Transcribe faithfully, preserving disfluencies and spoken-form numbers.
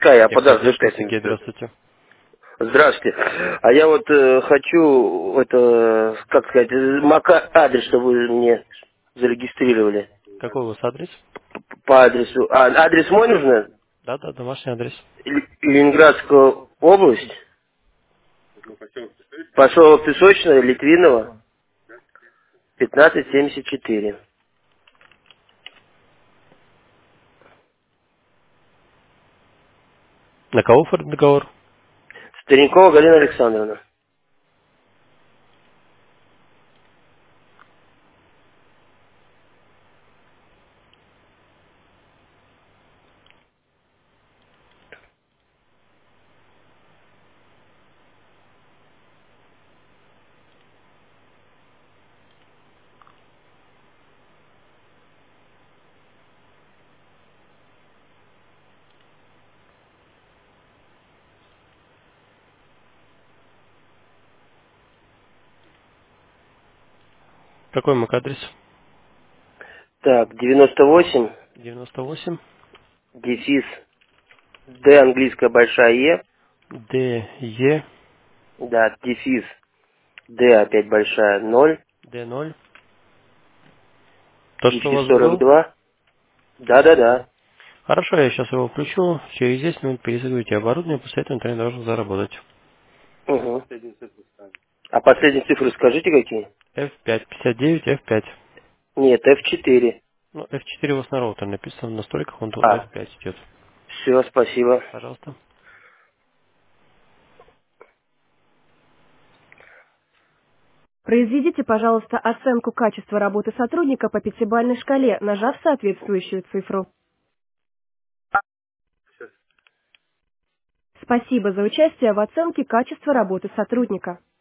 Скай, а подарок за Техподдержка, пять минут. Сергей, здравствуйте. Здравствуйте. А я вот э, хочу, это, как сказать, э, мака адрес, чтобы вы мне зарегистрировали. Какой у вас адрес? По адресу. А, адрес мой нужно? Да, да, домашний адрес. Л- Ленинградская область. Поселок Песочное, Литвинова, пятнадцать семьдесят четыре. На кого оформлен договор? Старенькова Галина Александровна. Какой мак адрес? Так, девяносто восемь, девяносто восемь, дефис, Д английская большая Е, Д, Е, да, дефис, Д опять большая, ноль, Д ноль. То, что у дефис вас сорок был? два. Да-да-да. Хорошо, я сейчас его включу. Через десять минут перезагрузите оборудование, после этого интернет должен заработать. Угу. А последние цифры скажите какие? эф пять пятьдесят девять, эф пять. Нет, эф четыре. Ну, эф четыре у вас на роутере написано, в настройках он то А, эф пять идет. все, спасибо. Пожалуйста. Произведите, пожалуйста, оценку качества работы сотрудника по пятибалльной шкале, нажав соответствующую цифру. Спасибо за участие в оценке качества работы сотрудника.